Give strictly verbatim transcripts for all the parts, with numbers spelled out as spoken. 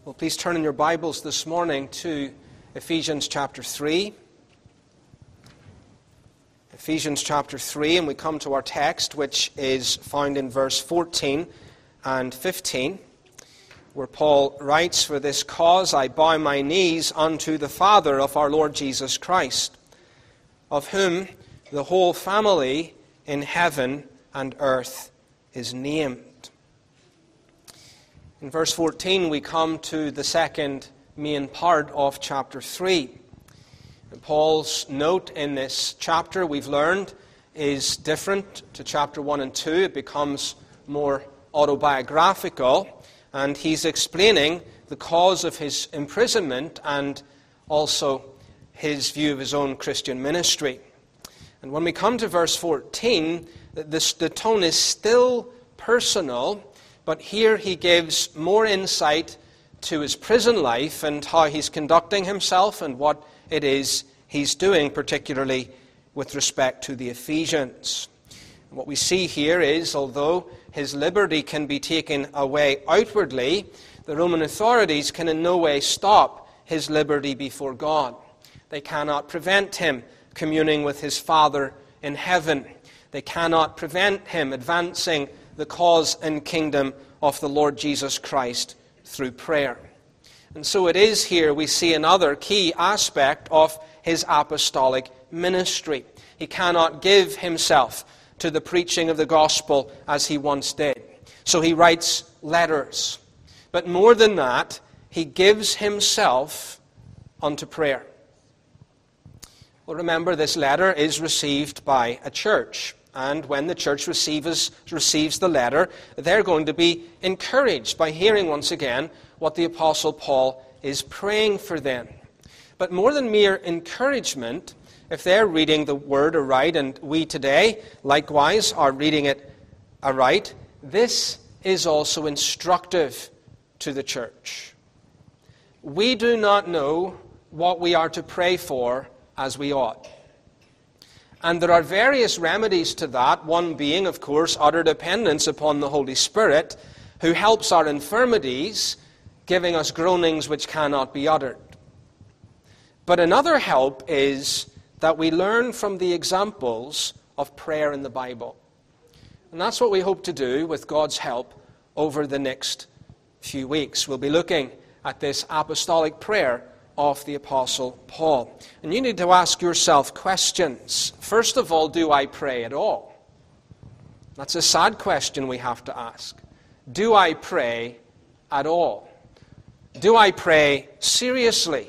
Well, please turn in your Bibles this morning to Ephesians chapter three. Ephesians chapter three, and we come to our text, which is found in verse fourteen and fifteen, where Paul writes, "For this cause I bow my knees unto the Father of our Lord Jesus Christ, of whom the whole family in heaven and earth is named." In verse fourteen, we come to the second main part of chapter three. And Paul's note in this chapter, we've learned, is different to chapter one and two. It becomes more autobiographical, and he's explaining the cause of his imprisonment and also his view of his own Christian ministry. And when we come to verse fourteen, this, the tone is still personal, but here he gives more insight to his prison life and how he's conducting himself and what it is he's doing, particularly with respect to the Ephesians. What we see here is, although his liberty can be taken away outwardly, the Roman authorities can in no way stop his liberty before God. They cannot prevent him communing with his Father in heaven. They cannot prevent him advancing the cause and kingdom of the Lord Jesus Christ through prayer. And so it is here we see another key aspect of his apostolic ministry. He cannot give himself to the preaching of the gospel as he once did. So he writes letters. But more than that, he gives himself unto prayer. Well, remember, this letter is received by a church. And when the church receives, receives the letter, they're going to be encouraged by hearing once again what the Apostle Paul is praying for them. But more than mere encouragement, if they're reading the word aright, and we today likewise are reading it aright, this is also instructive to the church. We do not know what we are to pray for as we ought. And there are various remedies to that, one being, of course, utter dependence upon the Holy Spirit, who helps our infirmities, giving us groanings which cannot be uttered. But another help is that we learn from the examples of prayer in the Bible. And that's what we hope to do with God's help over the next few weeks. We'll be looking at this apostolic prayer of the Apostle Paul. And you need to ask yourself questions. First of all, do I pray at all? That's a sad question we have to ask. Do I pray at all? Do I pray seriously?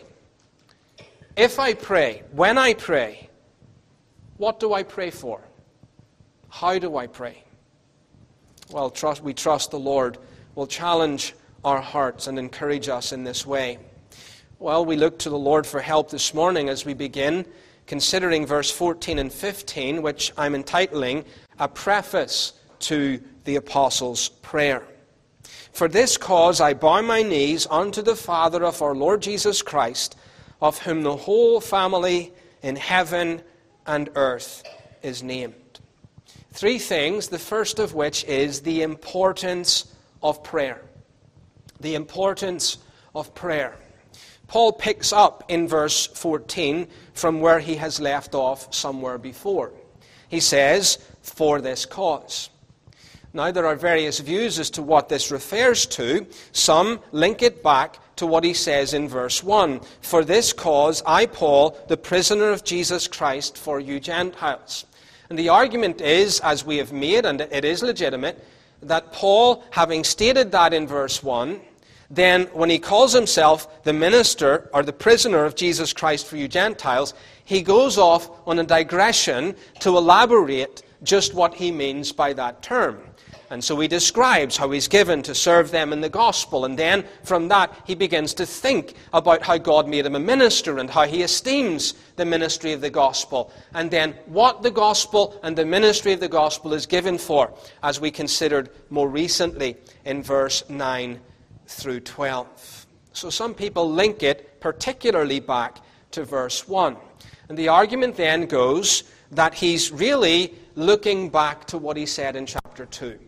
If I pray, when I pray, what do I pray for? How do I pray? Well, trust, we trust the Lord will challenge our hearts and encourage us in this way. Well, we look to the Lord for help this morning as we begin considering verse fourteen and fifteen, which I'm entitling A Preface to the Apostles' Prayer. "For this cause I bow my knees unto the Father of our Lord Jesus Christ, of whom the whole family in heaven and earth is named." Three things, the first of which is the importance of prayer. The importance of prayer. Paul picks up in verse fourteen from where he has left off somewhere before. He says, "For this cause." Now, there are various views as to what this refers to. Some link it back to what he says in verse one. "For this cause I, Paul, the prisoner of Jesus Christ, for you Gentiles." And the argument is, as we have made, and it is legitimate, that Paul, having stated that in verse one, then when he calls himself the minister or the prisoner of Jesus Christ for you Gentiles, he goes off on a digression to elaborate just what he means by that term. And so he describes how he's given to serve them in the gospel. And then from that he begins to think about how God made him a minister and how he esteems the ministry of the gospel. And then what the gospel and the ministry of the gospel is given for, as we considered more recently in verse nine through twelve. So some people link it particularly back to verse one. And the argument then goes that he's really looking back to what he said in chapter two.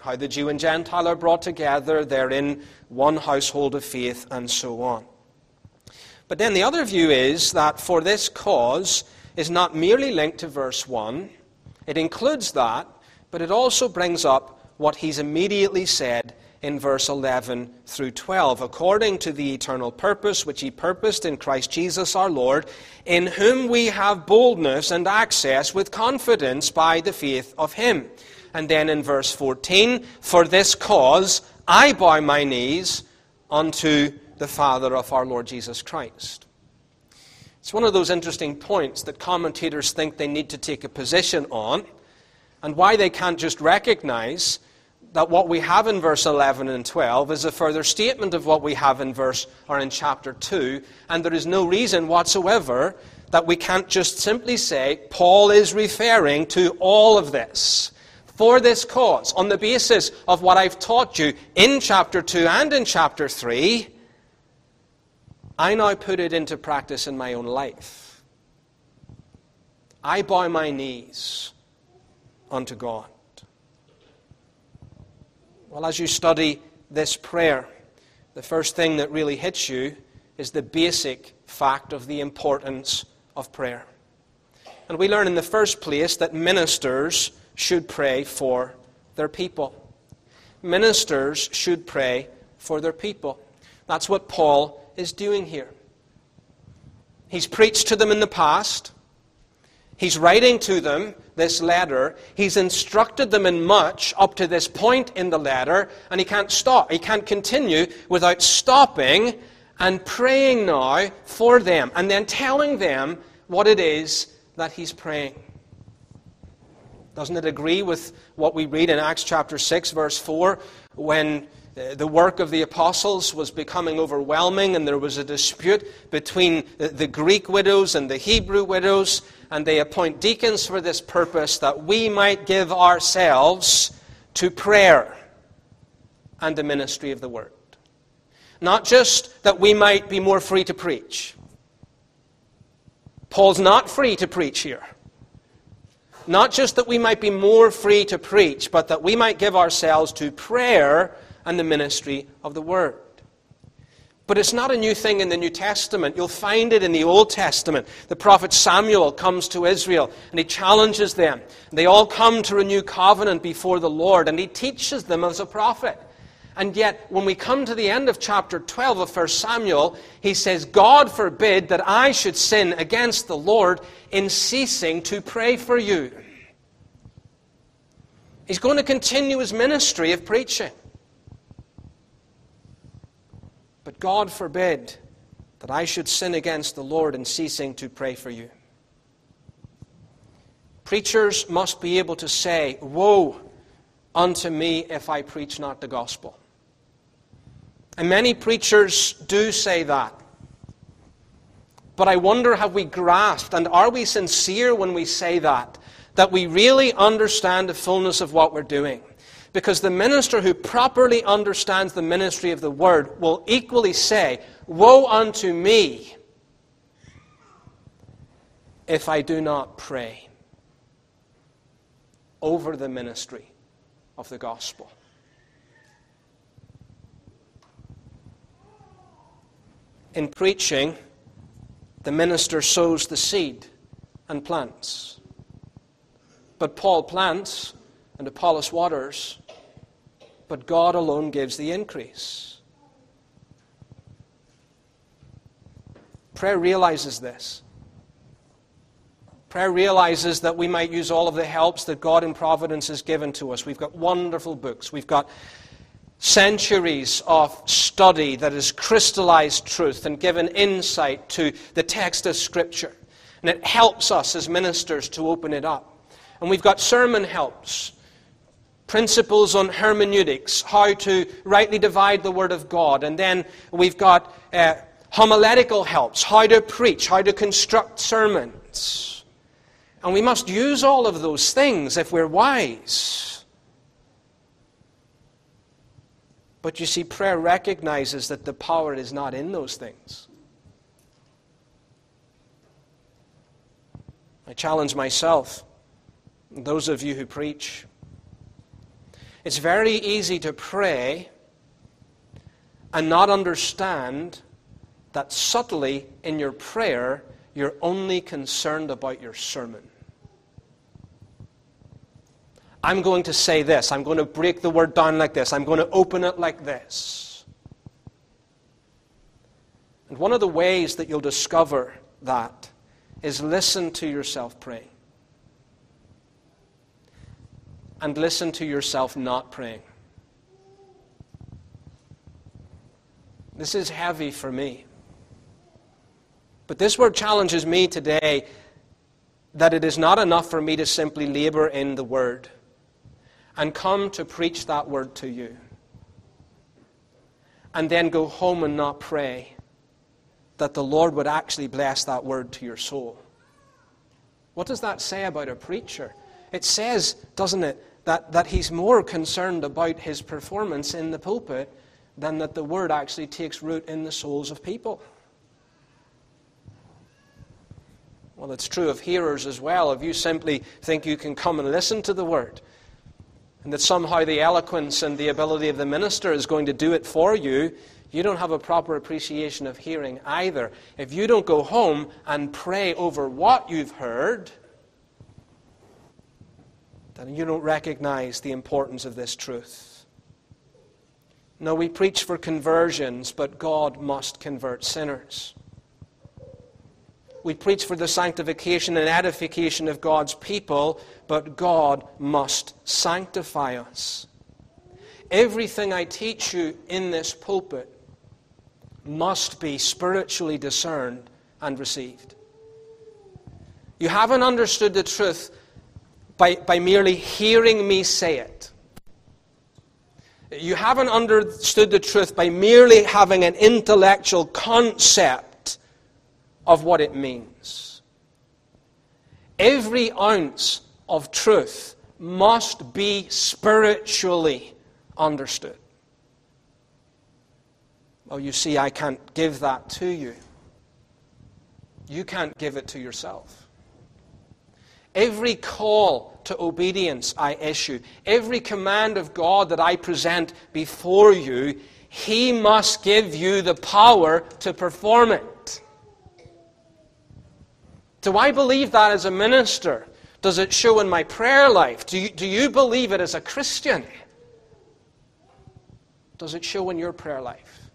how the Jew and Gentile are brought together, they're in one household of faith, and so on. But then the other view is that for this cause is not merely linked to verse one. It includes that, but it also brings up what he's immediately said in verse eleven through twelve. According to the eternal purpose which he purposed in Christ Jesus our Lord, in whom we have boldness and access with confidence by the faith of him. And then in verse fourteen, for this cause I bow my knees unto the Father of our Lord Jesus Christ. It's one of those interesting points that commentators think they need to take a position on, and why they can't just recognize that what we have in verse eleven and twelve is a further statement of what we have in verse or in chapter two, and there is no reason whatsoever that we can't just simply say Paul is referring to all of this. For this cause, on the basis of what I've taught you in chapter two and in chapter three, I now put it into practice in my own life. I bow my knees unto God. Well, as you study this prayer, the first thing that really hits you is the basic fact of the importance of prayer. And we learn in the first place that ministers should pray for their people. Ministers should pray for their people. That's what Paul is doing here. He's preached to them in the past. He's writing to them this letter. He's instructed them in much up to this point in the letter, and he can't stop. He can't continue without stopping and praying now for them, and then telling them what it is that he's praying. Doesn't it agree with what we read in Acts chapter six, verse four, when the work of the apostles was becoming overwhelming and there was a dispute between the Greek widows and the Hebrew widows, and they appoint deacons for this purpose, that we might give ourselves to prayer and the ministry of the word. Not just that we might be more free to preach. Paul's not free to preach here. Not just that we might be more free to preach, but that we might give ourselves to prayer and the ministry of the Word. But it's not a new thing in the New Testament. You'll find it in the Old Testament. The prophet Samuel comes to Israel and he challenges them. They all come to a new covenant before the Lord, and he teaches them as a prophet. And yet, when we come to the end of chapter twelve of First Samuel, he says, God forbid that I should sin against the Lord in ceasing to pray for you. He's going to continue his ministry of preaching. But God forbid that I should sin against the Lord in ceasing to pray for you. Preachers must be able to say, woe unto me if I preach not the gospel. And many preachers do say that. But I wonder, have we grasped, and are we sincere when we say that, that we really understand the fullness of what we're doing? Because the minister who properly understands the ministry of the word will equally say, woe unto me if I do not pray over the ministry of the gospel. In preaching, the minister sows the seed and plants. But Paul plants and Apollos waters, but God alone gives the increase. Prayer realizes this. Prayer realizes that we might use all of the helps that God in providence has given to us. We've got wonderful books. We've got centuries of study that has crystallized truth and given insight to the text of Scripture. And it helps us as ministers to open it up. And we've got sermon helps, principles on hermeneutics, how to rightly divide the Word of God. And then we've got uh, homiletical helps, how to preach, how to construct sermons. And we must use all of those things if we're wise. But you see, prayer recognizes that the power is not in those things. I challenge myself, those of you who preach, It's very easy to pray and not understand that subtly in your prayer, you're only concerned about your sermon. I'm going to say this. I'm going to break the word down like this. I'm going to open it like this. And one of the ways that you'll discover that is listen to yourself praying. And listen to yourself not praying. This is heavy for me. But this word challenges me today that it is not enough for me to simply labor in the word and come to preach that word to you and then go home and not pray that the Lord would actually bless that word to your soul. What does that say about a preacher? It says, doesn't it, that, that he's more concerned about his performance in the pulpit than that the word actually takes root in the souls of people. Well, it's true of hearers as well. If you simply think you can come and listen to the word, and that somehow the eloquence and the ability of the minister is going to do it for you, you don't have a proper appreciation of hearing either. If you don't go home and pray over what you've heard, then you don't recognize the importance of this truth. No, we preach for conversions, but God must convert sinners. We preach for the sanctification and edification of God's people, but God must sanctify us. Everything I teach you in this pulpit must be spiritually discerned and received. You haven't understood the truth by, by merely hearing me say it. You haven't understood the truth by merely having an intellectual concept of what it means. Every ounce of truth must be spiritually understood. Well, you see, I can't give that to you. You can't give it to yourself. Every call to obedience I issue, every command of God that I present before you, He must give you the power to perform it. Do I believe that as a minister? Does it show in my prayer life? Do you, do you believe it as a Christian? Does it show in your prayer life?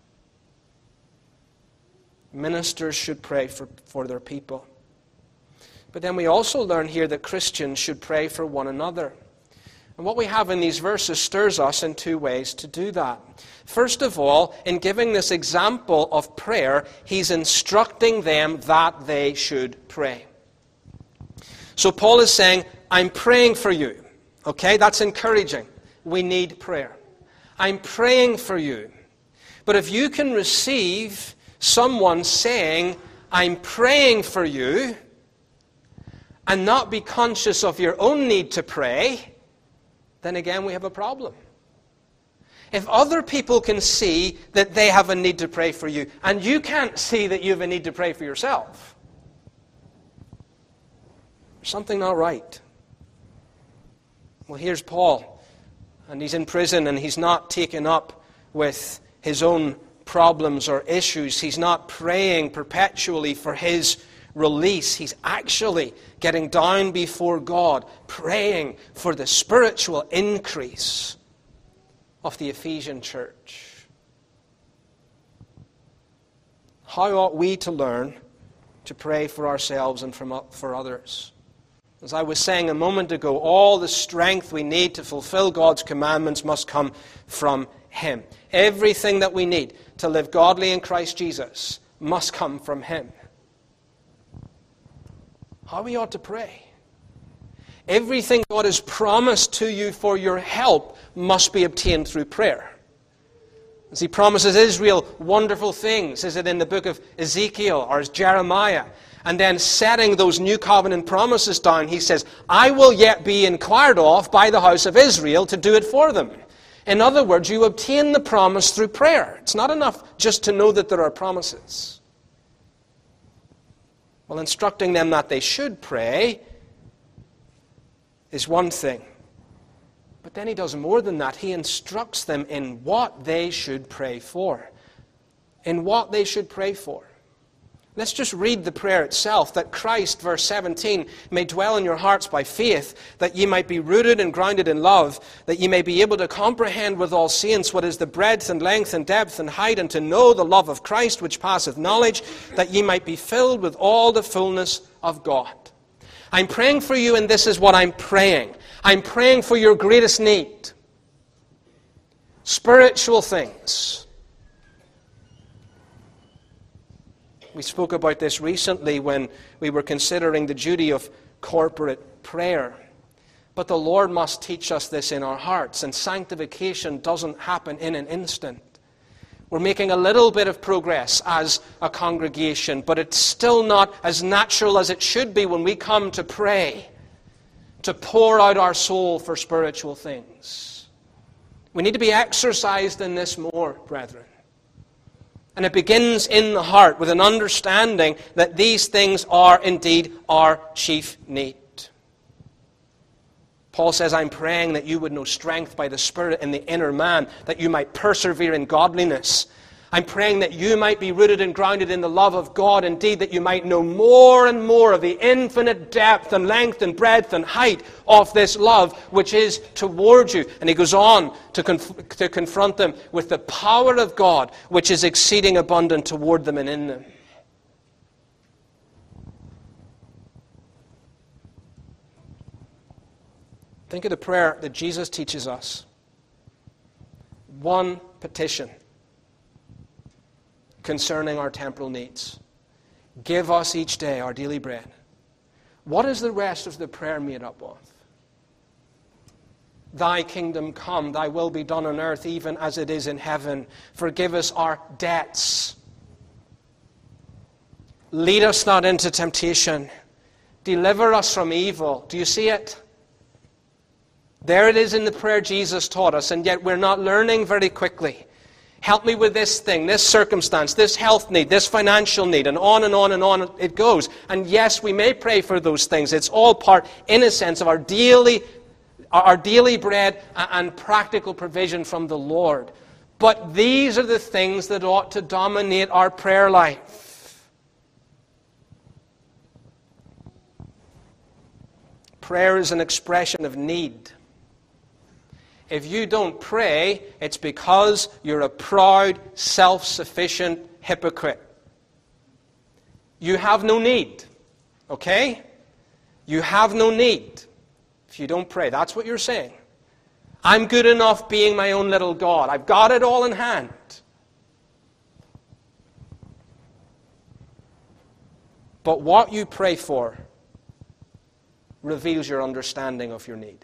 Ministers should pray for, for their people. But then we also learn here that Christians should pray for one another. And what we have in these verses stirs us in two ways to do that. First of all, in giving this example of prayer, he's instructing them that they should pray. So Paul is saying, I'm praying for you. Okay, that's encouraging. We need prayer. I'm praying for you. But if you can receive someone saying, I'm praying for you, and not be conscious of your own need to pray, then again we have a problem. If other people can see that they have a need to pray for you, and you can't see that you have a need to pray for yourself, there's something not right. Well, here's Paul, and he's in prison, and he's not taken up with his own problems or issues. He's not praying perpetually for his release. He's actually getting down before God, praying for the spiritual increase of the Ephesian church. How ought we to learn to pray for ourselves and for others? As I was saying a moment ago, all the strength we need to fulfill God's commandments must come from Him. Everything that we need to live godly in Christ Jesus must come from Him. How we ought to pray. Everything God has promised to you for your help must be obtained through prayer. As He promises Israel wonderful things, is it in the book of Ezekiel or is Jeremiah? And then setting those new covenant promises down, He says, I will yet be inquired of by the house of Israel to do it for them. In other words, you obtain the promise through prayer. It's not enough just to know that there are promises. Well, instructing them that they should pray is one thing. But then he does more than that. He instructs them in what they should pray for. In what they should pray for. Let's just read the prayer itself. That Christ, verse seventeen, may dwell in your hearts by faith, that ye might be rooted and grounded in love, that ye may be able to comprehend with all saints what is the breadth and length and depth and height, and to know the love of Christ which passeth knowledge, that ye might be filled with all the fullness of God. I'm praying for you, and this is what I'm praying. I'm praying for your greatest need. Spiritual things. We spoke about this recently when we were considering the duty of corporate prayer. But the Lord must teach us this in our hearts, and sanctification doesn't happen in an instant. We're making a little bit of progress as a congregation, but it's still not as natural as it should be when we come to pray, to pour out our soul for spiritual things. We need to be exercised in this more, brethren. And it begins in the heart with an understanding that these things are indeed our chief need. Paul says, I'm praying that you would know strength by the Spirit in the inner man, that you might persevere in godliness. I'm praying that you might be rooted and grounded in the love of God, indeed that you might know more and more of the infinite depth and length and breadth and height of this love which is toward you. And he goes on to, conf- to confront them with the power of God which is exceeding abundant toward them and in them. Think of the prayer that Jesus teaches us. One petition concerning our temporal needs. Give us each day our daily bread. What is the rest of the prayer made up of? Thy kingdom come, thy will be done on earth even as it is in heaven. Forgive us our debts. Lead us not into temptation. Deliver us from evil. Do you see it? There it is in the prayer Jesus taught us, and yet we're not learning very quickly. Help me with this thing, this circumstance, this health need, this financial need, and on and on and on it goes. And yes, we may pray for those things. It's all part, in a sense, of our daily, our daily bread and practical provision from the Lord. But these are the things that ought to dominate our prayer life. Prayer is an expression of need. If you don't pray, it's because you're a proud, self-sufficient hypocrite. You have no need. Okay? You have no need if you don't pray. That's what you're saying. I'm good enough being my own little God. I've got it all in hand. But what you pray for reveals your understanding of your need.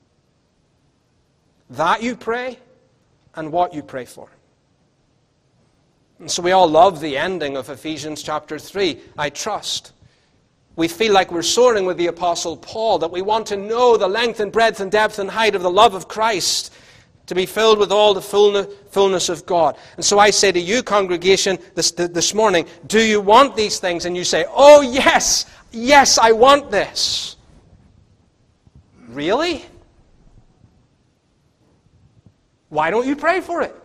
That you pray, and what you pray for. And so we all love the ending of Ephesians chapter three, I trust. We feel like we're soaring with the Apostle Paul, that we want to know the length and breadth and depth and height of the love of Christ, to be filled with all the fullness of God. And so I say to you, congregation, this, this morning, do you want these things? And you say, oh yes, yes, I want this. Really? Why don't you pray for it?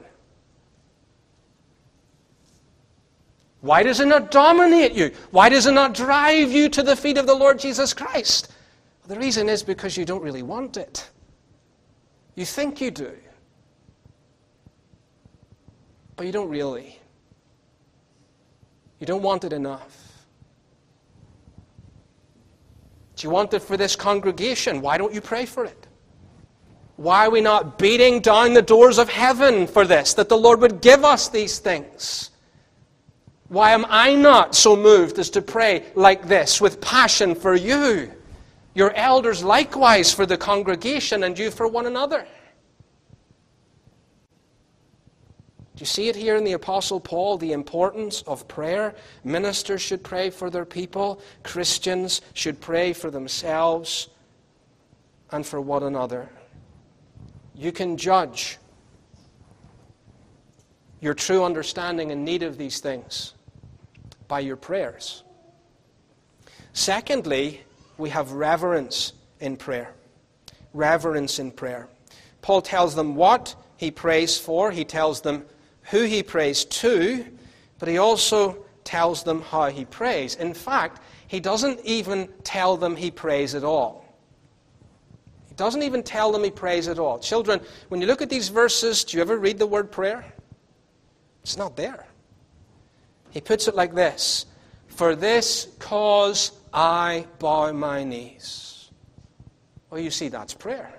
Why does it not dominate you? Why does it not drive you to the feet of the Lord Jesus Christ? Well, the reason is because you don't really want it. You think you do. But you don't really. You don't want it enough. Do you want it for this congregation? Why don't you pray for it? Why are we not beating down the doors of heaven for this, that the Lord would give us these things? Why am I not so moved as to pray like this with passion for you, your elders likewise for the congregation, and you for one another? Do you see it here in the Apostle Paul, the importance of prayer? Ministers should pray for their people. Christians should pray for themselves and for one another. You can judge your true understanding and need of these things by your prayers. Secondly, we have reverence in prayer. Reverence in prayer. Paul tells them what he prays for. He tells them who he prays to. But he also tells them how he prays. In fact, he doesn't even tell them he prays at all. He doesn't even tell them he prays at all. Children, when you look at these verses, do you ever read the word prayer? It's not there. He puts it like this: "For this cause I bow my knees." Well, you see, that's prayer.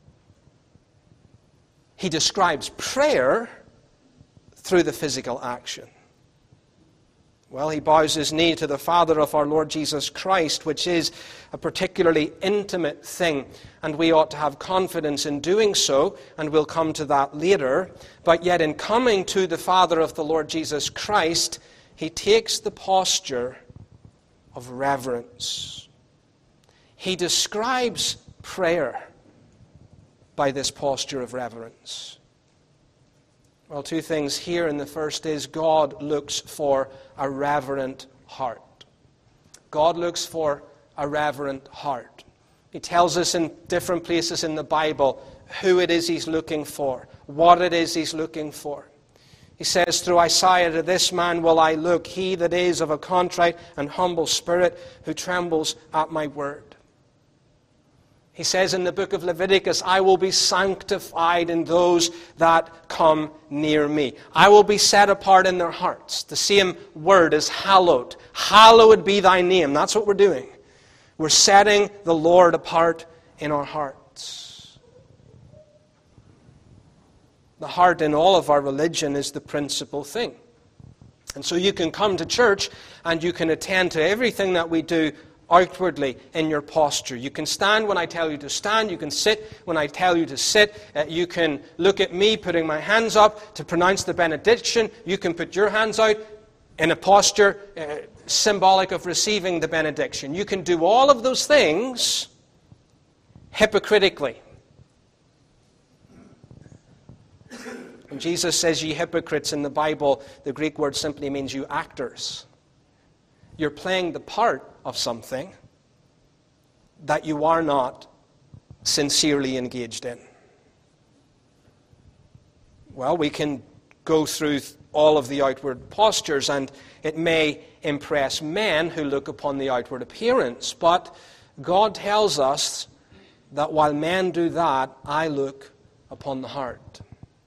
He describes prayer through the physical action. Well, he bows his knee to the Father of our Lord Jesus Christ, which is a particularly intimate thing, and we ought to have confidence in doing so, and we'll come to that later. But yet in coming to the Father of the Lord Jesus Christ, he takes the posture of reverence. He describes prayer by this posture of reverence. Well, two things here. And the first is God looks for a reverent heart. God looks for a reverent heart. He tells us in different places in the Bible who it is he's looking for, what it is he's looking for. He says through Isaiah, "To this man will I look, he that is of a contrite and humble spirit, who trembles at my word." He says in the book of Leviticus, "I will be sanctified in those that come near me. I will be set apart in their hearts." The same word is hallowed. Hallowed be thy name. That's what we're doing. We're setting the Lord apart in our hearts. The heart in all of our religion is the principal thing. And so you can come to church and you can attend to everything that we do outwardly in your posture. You can stand when I tell you to stand. You can sit when I tell you to sit. Uh, you can look at me putting my hands up to pronounce the benediction. You can put your hands out in a posture uh, symbolic of receiving the benediction. You can do all of those things hypocritically. When Jesus says ye hypocrites in the Bible, the Greek word simply means you actors. You're playing the part of something that you are not sincerely engaged in. Well, we can go through all of the outward postures, and it may impress men who look upon the outward appearance, but God tells us that while men do that, I look upon the heart.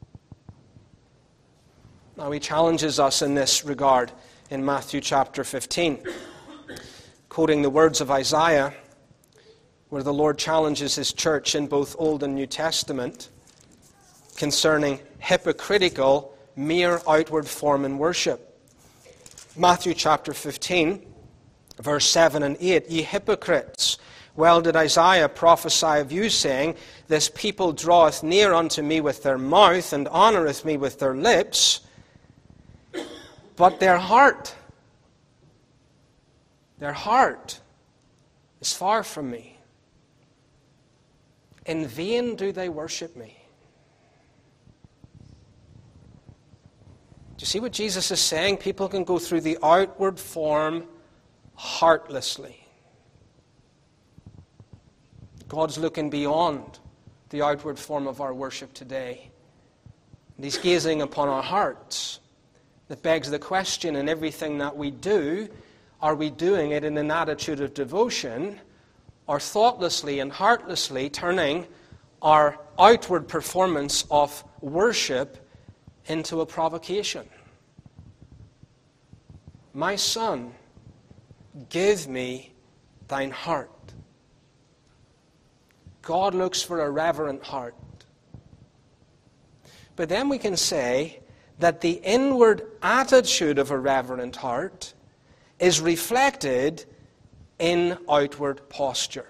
Now, he challenges us in this regard in Matthew chapter fifteen, quoting the words of Isaiah, where the Lord challenges his church in both Old and New Testament concerning hypocritical, mere outward form in worship. Matthew chapter fifteen, verse seven and eight, "Ye hypocrites, well did Isaiah prophesy of you, saying, This people draweth near unto me with their mouth, and honoureth me with their lips, but their heart, their heart is far from me. In vain do they worship me." Do you see what Jesus is saying? People can go through the outward form heartlessly. God's looking beyond the outward form of our worship today. And he's gazing upon our hearts. That begs the question, in everything that we do, are we doing it in an attitude of devotion, or thoughtlessly and heartlessly turning our outward performance of worship into a provocation? "My son, give me thine heart." God looks for a reverent heart. But then we can say that the inward attitude of a reverent heart is reflected in outward posture.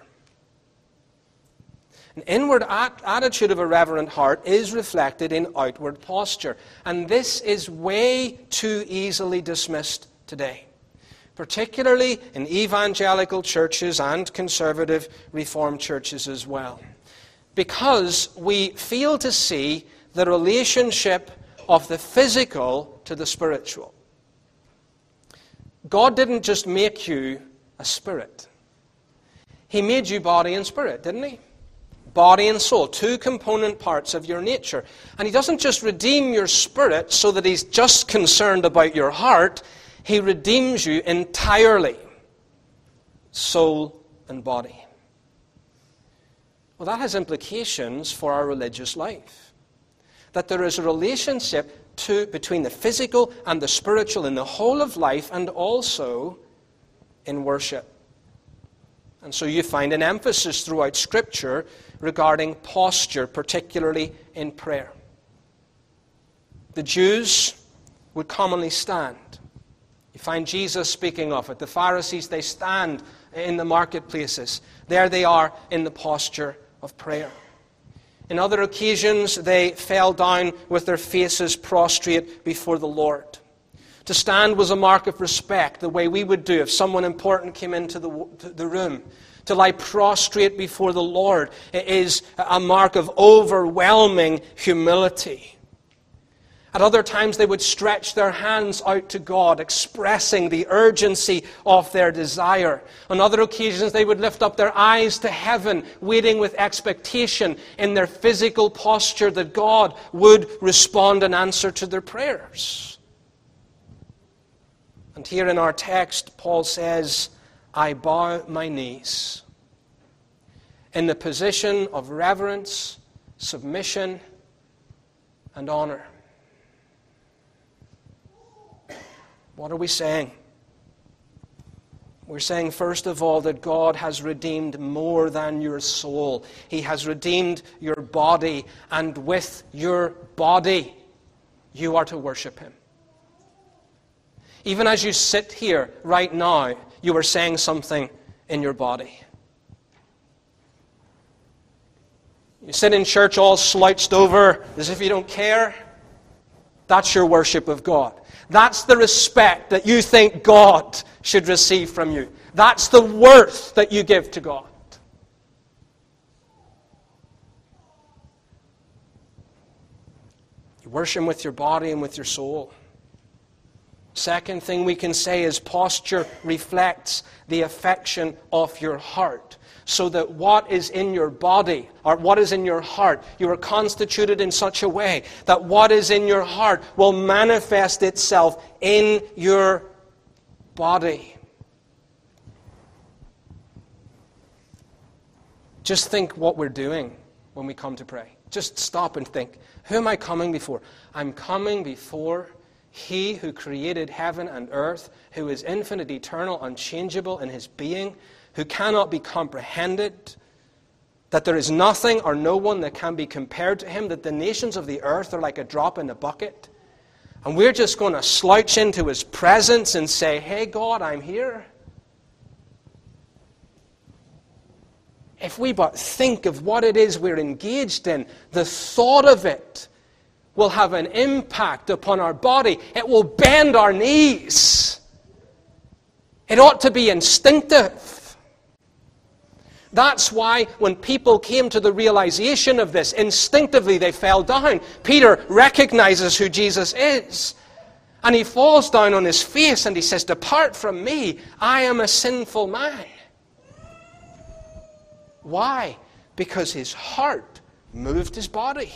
An inward at- attitude of a reverent heart is reflected in outward posture. And this is way too easily dismissed today, particularly in evangelical churches and conservative Reformed churches as well, because we fail to see the relationship of the physical to the spiritual. God didn't just make you a spirit. He made you body and spirit, didn't he? Body and soul, two component parts of your nature. And he doesn't just redeem your spirit so that he's just concerned about your heart. He redeems you entirely, soul and body. Well, that has implications for our religious life. That there is a relationship to, between the physical and the spiritual in the whole of life, and also in worship. And so you find an emphasis throughout Scripture regarding posture, particularly in prayer. The Jews would commonly stand. You find Jesus speaking of it. The Pharisees, they stand in the marketplaces. There they are in the posture of prayer. In other occasions, they fell down with their faces prostrate before the Lord. To stand was a mark of respect, the way we would do if someone important came into the, the room. To lie prostrate before the Lord is a mark of overwhelming humility. At other times, they would stretch their hands out to God, expressing the urgency of their desire. On other occasions, they would lift up their eyes to heaven, waiting with expectation in their physical posture that God would respond and answer to their prayers. And here in our text, Paul says, I bow my knees in the position of reverence, submission, and honor. What are we saying? We're saying, first of all, that God has redeemed more than your soul. He has redeemed your body, and with your body, you are to worship Him. Even as you sit here right now, you are saying something in your body. You sit in church all slouched over as if you don't care. That's your worship of God. That's the respect that you think God should receive from you. That's the worth that you give to God. You worship Him with your body and with your soul. Second thing we can say is posture reflects the affection of your heart. So that what is in your body, or what is in your heart, you are constituted in such a way that what is in your heart will manifest itself in your body. Just think what we're doing when we come to pray. Just stop and think, who am I coming before? I'm coming before He who created heaven and earth, who is infinite, eternal, unchangeable in His being, who cannot be comprehended, that there is nothing or no one that can be compared to Him, that the nations of the earth are like a drop in the bucket. And we're just going to slouch into His presence and say, hey God, I'm here. If we but think of what it is we're engaged in, the thought of it will have an impact upon our body. It will bend our knees. It ought to be instinctive. That's why when people came to the realization of this, instinctively they fell down. Peter recognizes who Jesus is. And he falls down on his face and he says, depart from me, I am a sinful man. Why? Because his heart moved his body.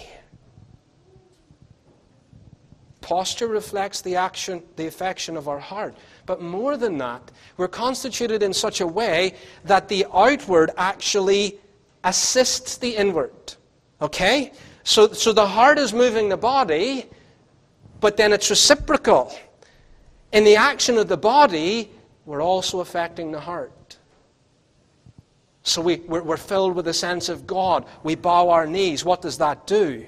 Posture reflects the action, the affection of our heart. But more than that, we're constituted in such a way that the outward actually assists the inward. Okay? So, so the heart is moving the body, but then it's reciprocal. In the action of the body, we're also affecting the heart. So we, we're, we're filled with a sense of God. We bow our knees. What does that do?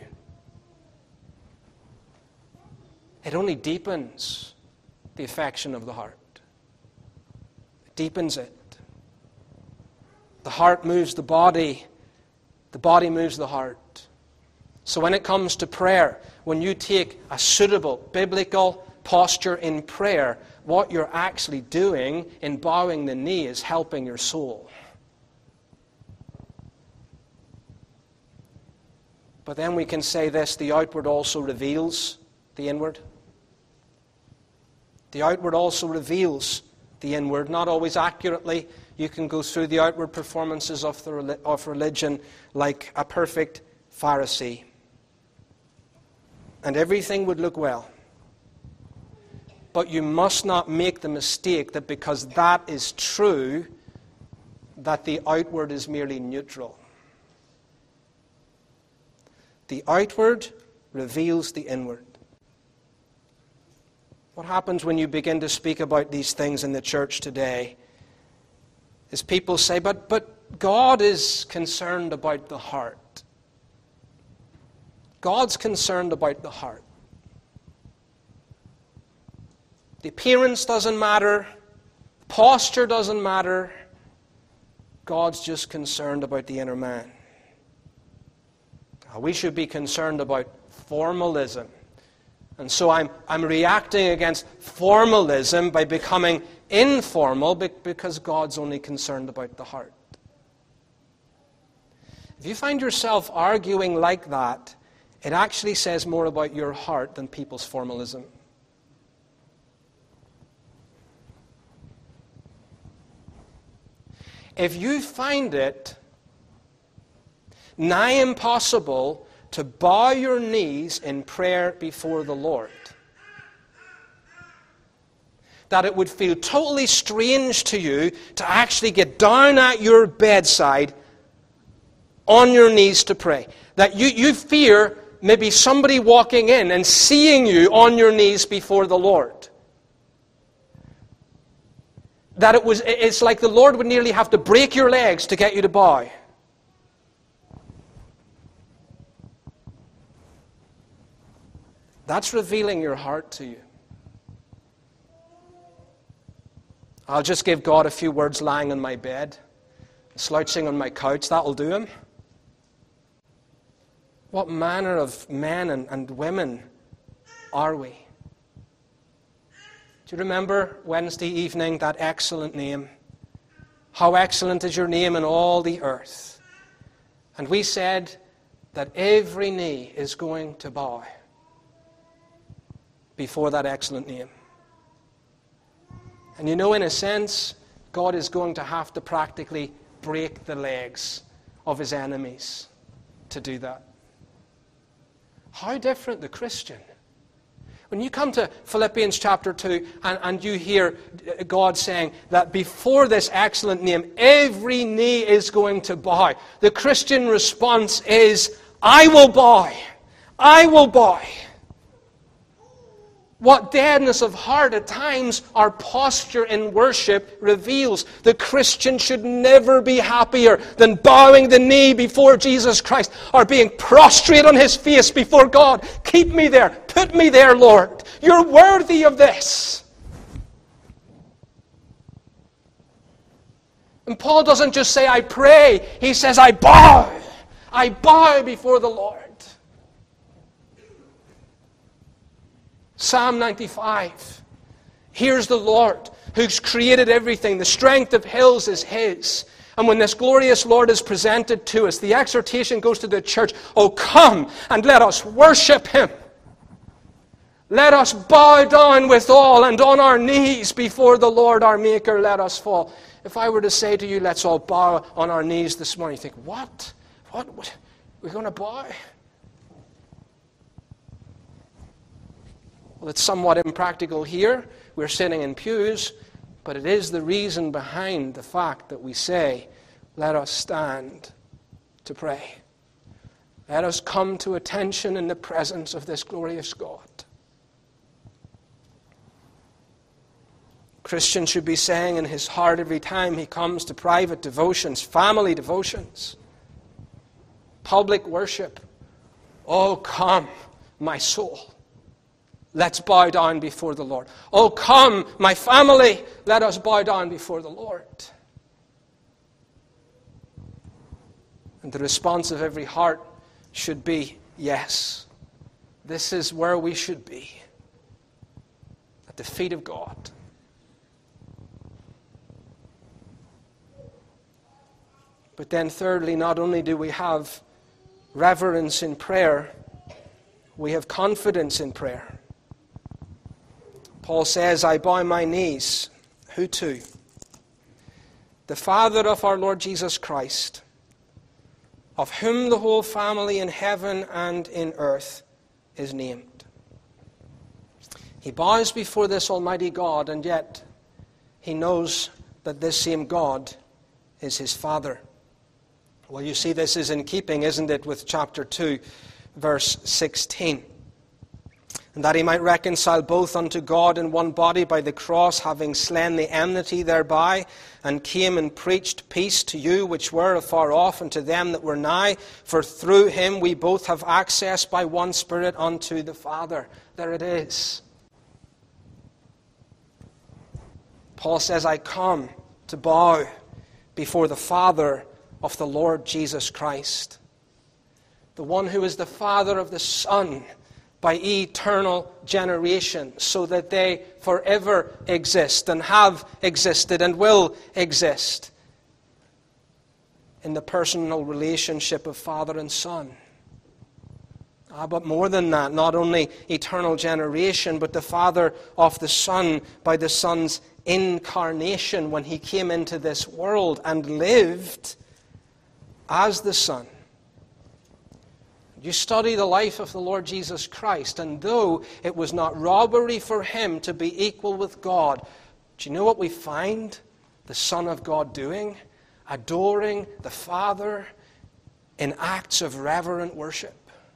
It only deepens the affection of the heart. It deepens it. The heart moves the body. The body moves the heart. So when it comes to prayer, when you take a suitable biblical posture in prayer, what you're actually doing in bowing the knee is helping your soul. But then we can say this, the outward also reveals the inward. The outward also reveals the inward, not always accurately. You can go through the outward performances of, the, of religion like a perfect Pharisee, and everything would look well. But you must not make the mistake that because that is true, that the outward is merely neutral. The outward reveals the inward. What happens when you begin to speak about these things in the church today is people say, but, but God is concerned about the heart. God's concerned about the heart. The appearance doesn't matter. Posture doesn't matter. God's just concerned about the inner man. We should be concerned about formalism. And so I'm, I'm reacting against formalism by becoming informal because God's only concerned about the heart. If you find yourself arguing like that, it actually says more about your heart than people's formalism. If you find it nigh impossible to bow your knees in prayer before the Lord, that it would feel totally strange to you to actually get down at your bedside on your knees to pray, that you, you fear maybe somebody walking in and seeing you on your knees before the Lord, that it was, it's like the Lord would nearly have to break your legs to get you to bow. That's revealing your heart to you. I'll just give God a few words lying on my bed, slouching on my couch. That'll do him. What manner of men and, and women are we? Do you remember Wednesday evening, that excellent name? How excellent is your name in all the earth. And we said that every knee is going to bow before that excellent name. And you know, in a sense, God is going to have to practically break the legs of his enemies to do that. How different the Christian. When you come to Philippians chapter two and, and you hear God saying that before this excellent name, every knee is going to bow. The Christian response is, I will bow. I will bow. What deadness of heart at times our posture in worship reveals. The Christian should never be happier than bowing the knee before Jesus Christ or being prostrate on his face before God. Keep me there. Put me there, Lord. You're worthy of this. And Paul doesn't just say, I pray. He says, I bow. I bow before the Lord. Psalm ninety-five. Here's the Lord who's created everything. The strength of hills is his. And when this glorious Lord is presented to us, the exhortation goes to the church, oh, come and let us worship him. Let us bow down with all, and on our knees before the Lord our Maker let us fall. If I were to say to you, let's all bow on our knees this morning, you think, what? What? what? We're going to bow? Well, it's somewhat impractical here. We're sitting in pews, but it is the reason behind the fact that we say, let us stand to pray. Let us come to attention in the presence of this glorious God. Christian should be saying in his heart every time he comes to private devotions, family devotions, public worship, oh, come, my soul. Let's bow down before the Lord. Oh, come, my family, let us bow down before the Lord. And the response of every heart should be, yes, this is where we should be, at the feet of God. But then thirdly, not only do we have reverence in prayer, we have confidence in prayer. Paul says, I bow my knees. Who to? the Father of our Lord Jesus Christ, of whom the whole family in heaven and in earth is named. He bows before this Almighty God, and yet he knows that this same God is his Father. Well, you see, this is in keeping, isn't it, with chapter two, verse sixteen. And that he might reconcile both unto God in one body by the cross, having slain the enmity thereby, and came and preached peace to you which were afar off, and to them that were nigh. For through him we both have access by one Spirit unto the Father. There it is. Paul says, I come to bow before the Father of the Lord Jesus Christ, the one who is the Father of the Son by eternal generation, so that they forever exist and have existed and will exist in the personal relationship of Father and Son. Ah, but more than that, not only eternal generation, but the Father of the Son by the Son's incarnation, when he came into this world and lived as the Son. You study the life of the Lord Jesus Christ, and though it was not robbery for him to be equal with God, do you know what we find the Son of God doing? Adoring the Father in acts of reverent worship.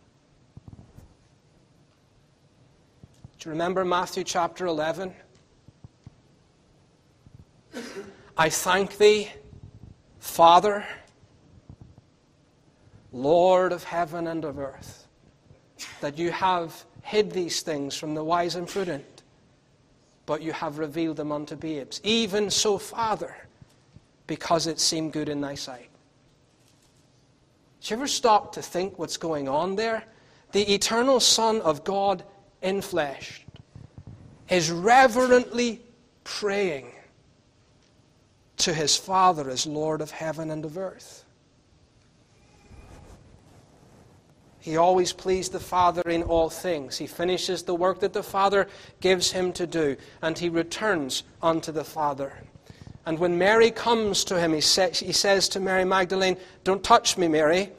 Do you remember Matthew chapter eleven? I thank thee, Father, Lord of heaven and of earth, that you have hid these things from the wise and prudent, but you have revealed them unto babes. Even so, Father, because it seemed good in thy sight. Did you ever stop to think what's going on there? The eternal Son of God in flesh is reverently praying to his Father as Lord of heaven and of earth. He always pleased the Father in all things. He finishes the work that the Father gives him to do, and he returns unto the Father. And when Mary comes to him, he, sa- he says to Mary Magdalene, don't touch me, Mary.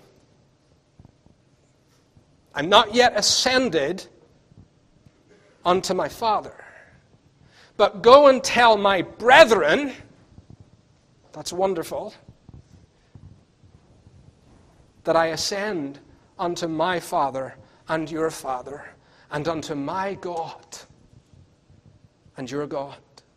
I'm not yet ascended unto my Father. But go and tell my brethren, that's wonderful, that I ascend unto my Father and your Father, and unto my God and your God.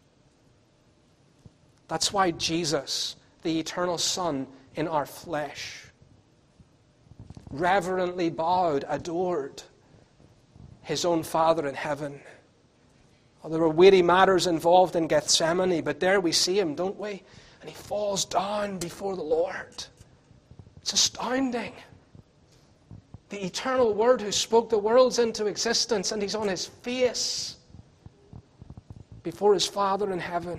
That's why Jesus, the eternal Son in our flesh, reverently bowed, adored his own Father in heaven. Well, there were weighty matters involved in Gethsemane, but there we see him, don't we? And he falls down before the Lord. It's astounding. The eternal Word who spoke the worlds into existence, and he's on his face before his Father in heaven.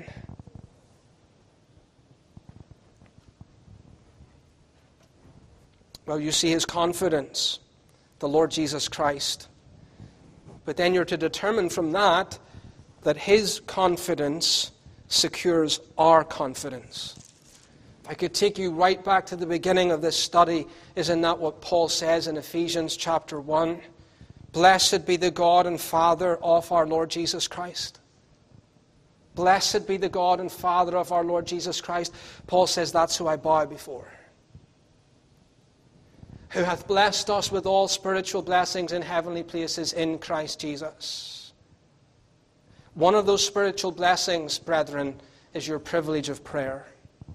Well, you see his confidence, the Lord Jesus Christ. But then you're to determine from that that his confidence secures our confidence. I could take you right back to the beginning of this study. Isn't that what Paul says in Ephesians chapter one? Blessed be the God and Father of our Lord Jesus Christ. Blessed be the God and Father of our Lord Jesus Christ. Paul says, that's who I bow before. Who hath blessed us with all spiritual blessings in heavenly places in Christ Jesus. One of those spiritual blessings, brethren, is your privilege of prayer.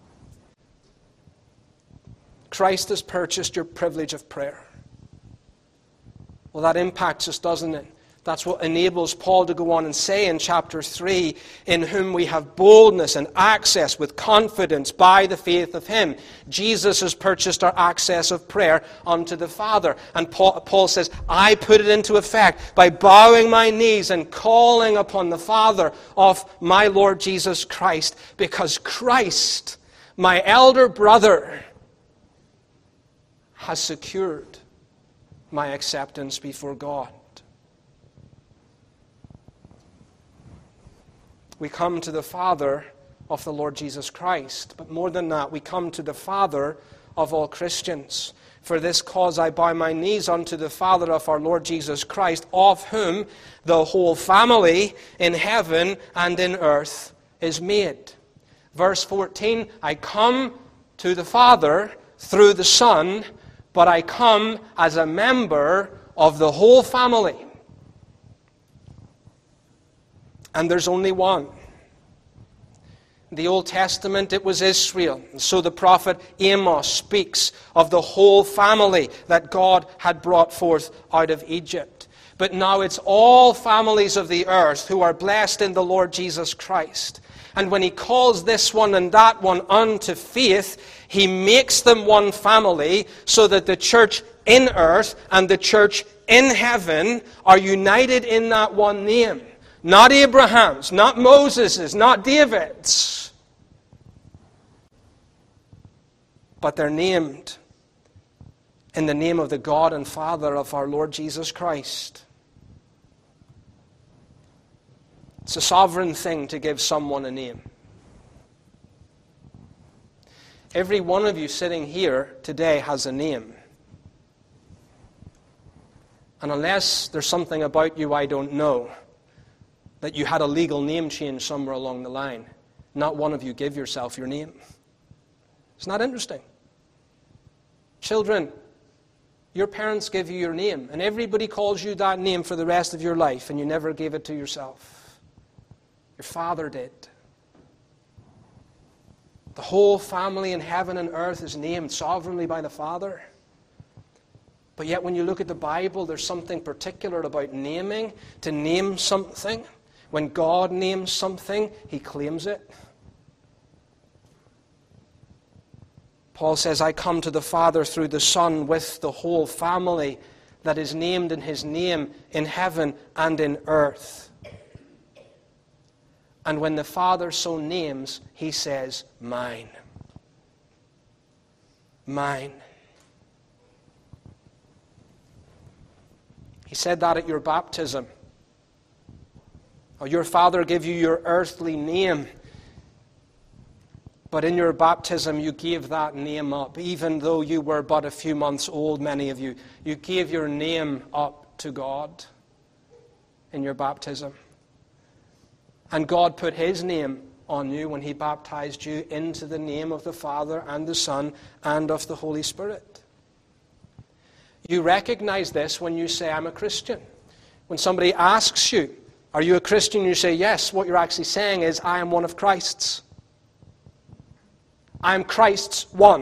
Christ has purchased your privilege of prayer. Well, that impacts us, doesn't it? That's what enables Paul to go on and say in chapter three, in whom we have boldness and access with confidence by the faith of him. Jesus has purchased our access of prayer unto the Father. And Paul, Paul says, I put it into effect by bowing my knees and calling upon the Father of my Lord Jesus Christ, because Christ, my elder brother, has secured my acceptance before God. We come to the Father of the Lord Jesus Christ. But more than that, we come to the Father of all Christians. For this cause I bow my knees unto the Father of our Lord Jesus Christ, of whom the whole family in heaven and in earth is made. Verse fourteen, I come to the Father through the Son, but I come as a member of the whole family. And there's only one. In the Old Testament, it was Israel. And so the prophet Amos speaks of the whole family that God had brought forth out of Egypt. But now it's all families of the earth who are blessed in the Lord Jesus Christ. And when he calls this one and that one unto faith, he makes them one family so that the church in earth and the church in heaven are united in that one name. Not Abraham's, not Moses's, not David's. But they're named in the name of the God and Father of our Lord Jesus Christ. It's a sovereign thing to give someone a name. Every one of you sitting here today has a name. And unless there's something about you I don't know, that you had a legal name change somewhere along the line, not one of you give yourself your name. Isn't that interesting? Children, your parents give you your name, and everybody calls you that name for the rest of your life, and you never gave it to yourself. Your Father did. The whole family in heaven and earth is named sovereignly by the Father. But yet when you look at the Bible, there's something particular about naming. To name something, when God names something, He claims it. Paul says, I come to the Father through the Son with the whole family that is named in His name in heaven and in earth. And when the Father so names, He says, mine. Mine. He said that at your baptism. Or your father gave you your earthly name. But in your baptism, you gave that name up. Even though you were but a few months old, many of you, you gave your name up to God in your baptism. And God put His name on you when He baptized you into the name of the Father and the Son and of the Holy Spirit. You recognize this when you say, I'm a Christian. When somebody asks you, are you a Christian? You say, yes. What you're actually saying is, I am one of Christ's. I am Christ's one.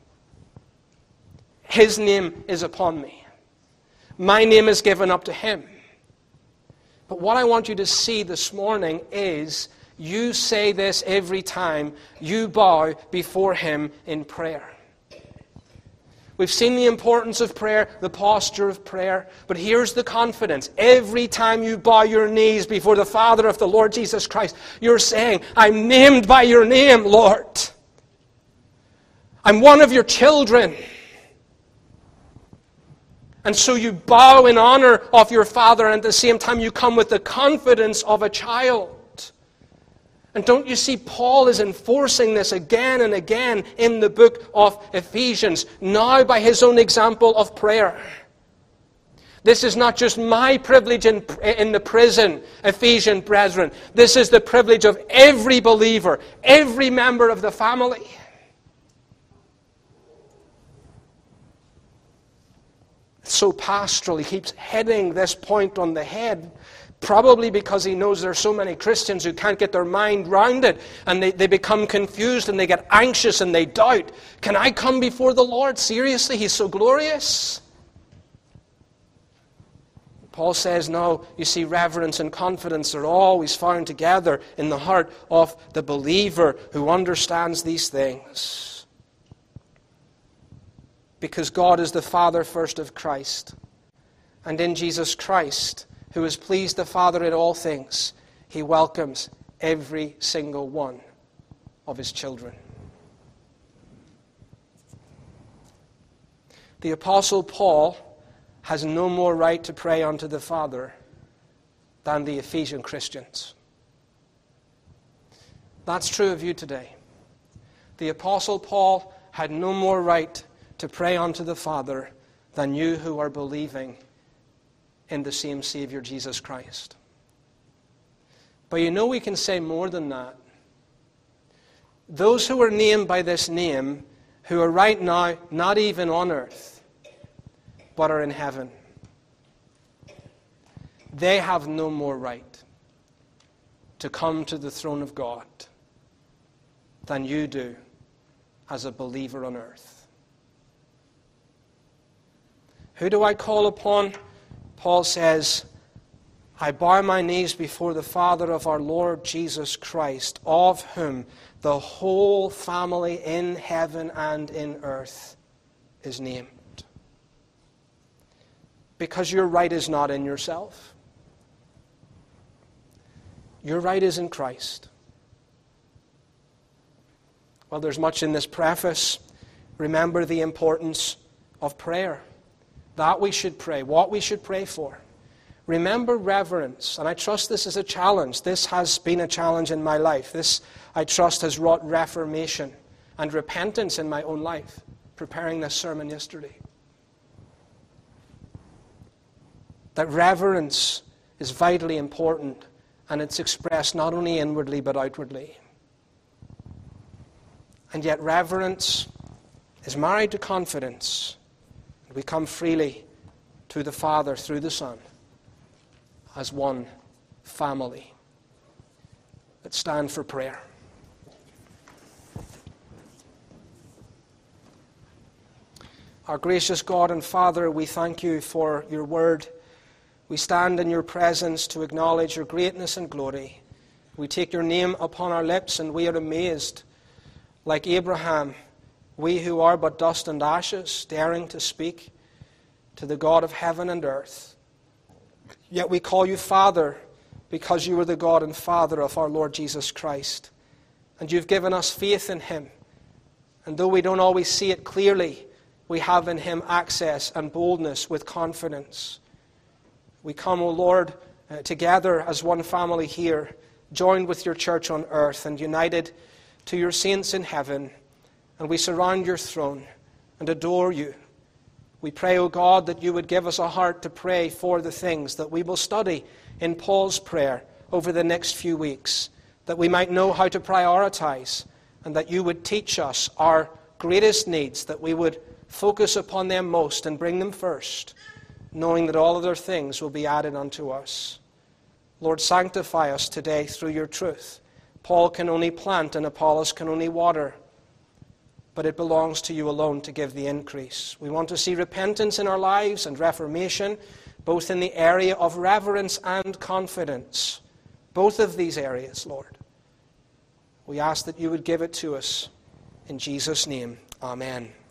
His name is upon me. My name is given up to Him. But what I want you to see this morning is, you say this every time you bow before Him in prayer. We've seen the importance of prayer, the posture of prayer, but here's the confidence. Every time you bow your knees before the Father of the Lord Jesus Christ, you're saying, I'm named by your name, Lord. I'm one of your children. And so you bow in honor of your Father, and at the same time you come with the confidence of a child. And don't you see, Paul is enforcing this again and again in the book of Ephesians, now by his own example of prayer. This is not just my privilege in, in the prison, Ephesian brethren. This is the privilege of every believer, every member of the family. So pastoral, he keeps hitting this point on the head. Probably because he knows there are so many Christians who can't get their mind round it, and they, they become confused and they get anxious and they doubt. Can I come before the Lord? Seriously? He's so glorious? Paul says, no, you see, reverence and confidence are always found together in the heart of the believer who understands these things. Because God is the Father first of Christ. And in Jesus Christ, who has pleased the Father in all things, He welcomes every single one of His children. The Apostle Paul has no more right to pray unto the Father than the Ephesian Christians. That's true of you today. The Apostle Paul had no more right to pray unto the Father than you who are believing in the same Savior, Jesus Christ. But you know we can say more than that. Those who are named by this name, who are right now not even on earth, but are in heaven, they have no more right to come to the throne of God than you do as a believer on earth. Who do I call upon? Paul says, I bow my knees before the Father of our Lord Jesus Christ, of whom the whole family in heaven and in earth is named. Because your right is not in yourself. Your right is in Christ. Well, there's much in this preface. Remember the importance of prayer. That we should pray, what we should pray for. Remember reverence, and I trust this is a challenge. This has been a challenge in my life. This, I trust, has wrought reformation and repentance in my own life, preparing this sermon yesterday. That reverence is vitally important, and it's expressed not only inwardly but outwardly. And yet reverence is married to confidence. We come freely to the Father through the Son as one family. Let's stand for prayer. Our gracious God and Father, we thank you for your word. We stand in your presence to acknowledge your greatness and glory. We take your name upon our lips and we are amazed, like Abraham, we who are but dust and ashes, daring to speak to the God of heaven and earth. Yet we call you Father because you are the God and Father of our Lord Jesus Christ. And you've given us faith in him. And though we don't always see it clearly, we have in him access and boldness with confidence. We come, O Lord, uh, together as one family here, joined with your church on earth and united to your saints in heaven. And we surround your throne and adore you. We pray, O God, that you would give us a heart to pray for the things that we will study in Paul's prayer over the next few weeks, that we might know how to prioritize, and that you would teach us our greatest needs, that we would focus upon them most and bring them first, knowing that all other things will be added unto us. Lord, sanctify us today through your truth. Paul can only plant and Apollos can only water, but it belongs to you alone to give the increase. We want to see repentance in our lives and reformation, both in the area of reverence and confidence. Both of these areas, Lord. We ask that you would give it to us. In Jesus' name, amen.